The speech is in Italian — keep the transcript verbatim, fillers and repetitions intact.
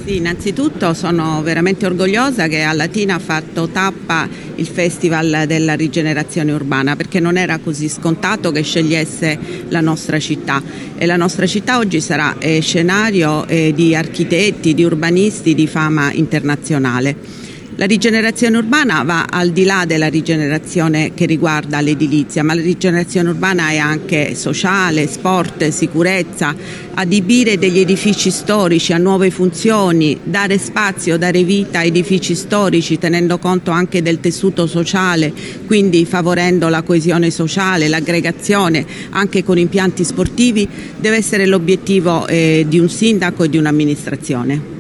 Sì, innanzitutto sono veramente orgogliosa che a Latina ha fatto tappa il Festival della rigenerazione urbana, perché non era così scontato che scegliesse la nostra città, e la nostra città oggi sarà eh, scenario eh, di architetti, di urbanisti di fama internazionale. La rigenerazione urbana va al di là della rigenerazione che riguarda l'edilizia, ma la rigenerazione urbana è anche sociale, sport, sicurezza, adibire degli edifici storici a nuove funzioni, dare spazio, dare vita a edifici storici tenendo conto anche del tessuto sociale, quindi favorendo la coesione sociale, l'aggregazione anche con impianti sportivi, deve essere l'obiettivo eh, di un sindaco e di un'amministrazione.